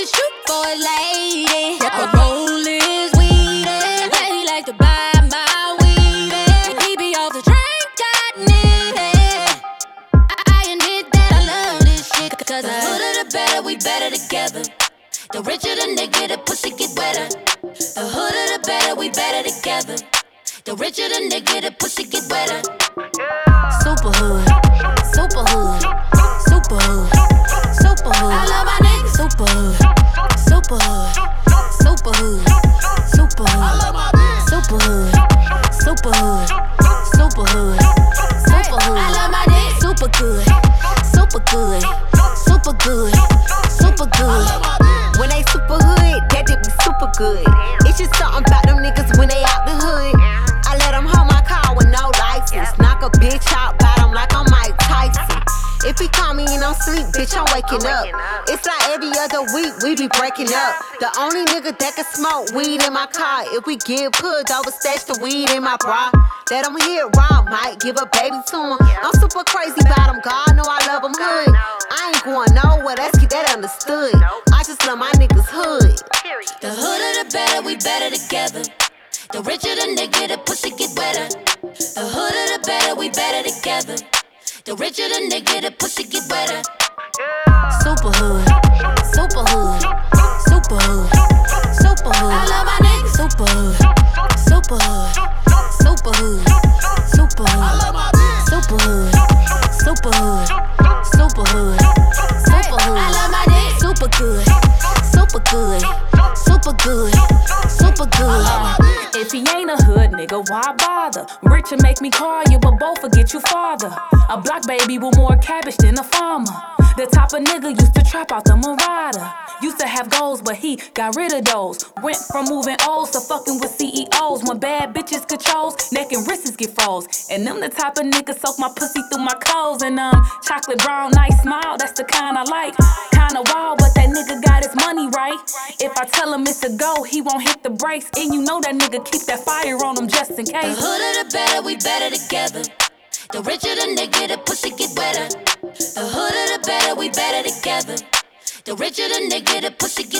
shoot for a lady. A roll is weed, yeah, he like to buy my weed, and he be off the drink, got needed. I admit that I love this shit, cause the hooder the better, we better together. The richer the nigga, the pussy get wetter. The hooder the better, we better together. The richer the nigga, the pussy get wetter. Super hood, super hood, super hood, super hood. I love my niggas. Super hood, super hood, super hood, super hood. I love my bitch. Super hood, super hood, super hood, super hood. I love my niggas. Super good, super good, super good, super good. When they super hood, that did be super good. It's just something about them niggas when they out the hood. I let them hold my car with no license. Knock a bitch out, bout him like I'm Mike Tyson. If he call me and I'm sleep, bitch, I'm waking up. It's like every other week, we be breaking up. The only nigga that can smoke weed in my car. If we give puds, overstash the weed in my bra. Let him hear it raw, might give a baby to him. I'm super crazy about him, God know I love him hood. I ain't going nowhere, let's get that understood. I just love my niggas hood. The hooder the better, we better together. The richer the nigga, the pussy get wetter. The hooder the better, we better together. The richer the nigga, the pussy get wetter. Super hood, super hood, super hood, super hood. I love my niggas. Super hood, super hood, super hood, super hood. I love my bitch. Super hood, super hood, super hood, super hood. I love my niggas. Super good, super good, super good, super good. If he ain't a hood nigga, why bother? Richer make me call you, but both will get you farther. A block baby with more cabbage than a farmer. The type of nigga used to trap out the Marauder. Used to have goals, but he got rid of those. Went from moving O's to fucking with CEOs. When bad bitches controls, neck and wrists get froze. And them the type of niggas soak my pussy through my clothes. And chocolate brown, nice smile, that's the kind I like. Kinda wild, but that nigga got his money right. If I tell him it's a go, he won't hit the brakes. And you know that nigga keep that fire on him just in case. The hooder the better, we better together. The richer the nigga, the pussy get wetter. The hooder the better, we better together. The richer the nigga, the pussy get